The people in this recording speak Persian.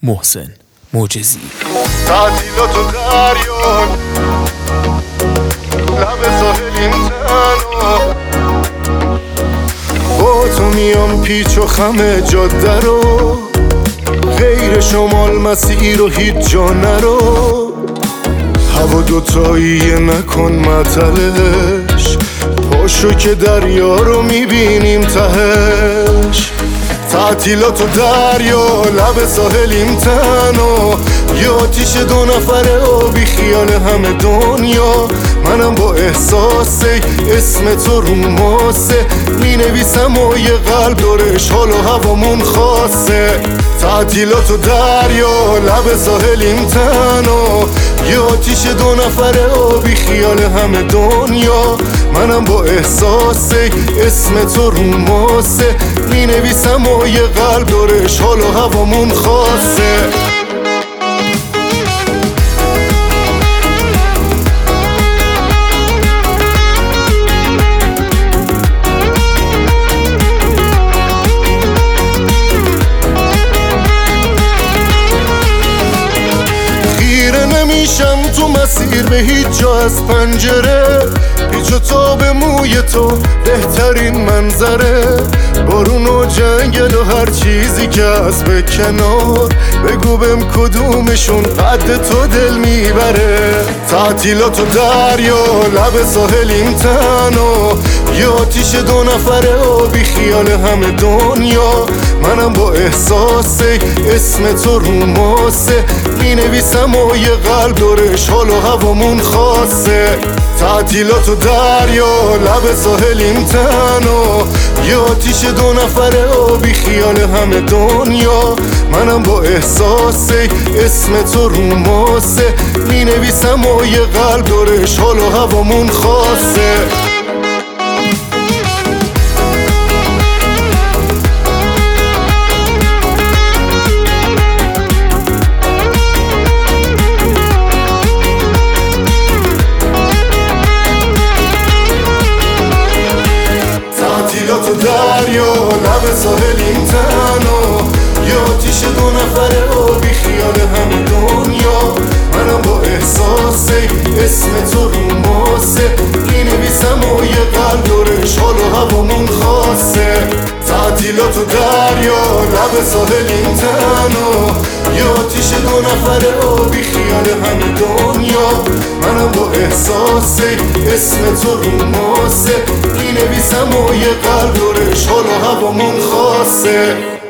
محسن معجزی. تعطیلات و دریان لب ساحلیم تنها، با تو میام پیچ و خم جاده رو، غیر شمال مسیر و هیچ جا نرو. هوا دوتاییه نکن معطلش، پاشو که دریا رو میبینیم تهش. تعطیلات و دریا لب ساحلیم تنها، یه آتیش دو نفره و بی خیال همه دنیا. منم با احساسه اسم تو رو ماسه، می نویسم و یه قلب دورش حال و هوامون خاصه. تعطیلات و دریا لب ساحلیم تنها، یه آتیش دو نفره و بی خیال همه دنیا. منم با احساسه اسم تو رو ماسه، می نویسم و یه قلب دورش حال و هوامون خاصه. نمیشم تو مسیر به هیچ جا از پنجره، پیچ و تاب موی تو بهترین منظره. بارون و جنگل و هر چیزی که از به کنار، بگو بهم کدومشون قد تو دل میبره. تعطیلات و دریا لب ساحلیم تنها، یه آتیش دو نفره و بی خیال همه دنیا. منم با احساسه اسم تو رو ماسه، می نویسم و یه قلب دورش حال و هوامون خاصه. تعطیلات و دریا لب ساحلیم تنها، یه آتیش دو نفره و بی خیال همه دنیا. منم با احساسه اسم تو رو ماسه، می نویسم و یه قلب دورش حال و هوامون خاصه. تعطیلات و دریا لب ساحلیم تنها، یه آتیش دو نفره و بی خیال همه دنیا. منم با احساسه اسم تو رو ماسه، می نویسم و یه قلب دورش حال و هوامون خاصه. تعطیلات و دریا لب ساحلیم تنها، یه آتیش دو نفره و بی خیال همه دنیا. منم با احساسه اسم تو رو ماسه، می نویسم و یه قلب دورش حال و هوامون خاصه.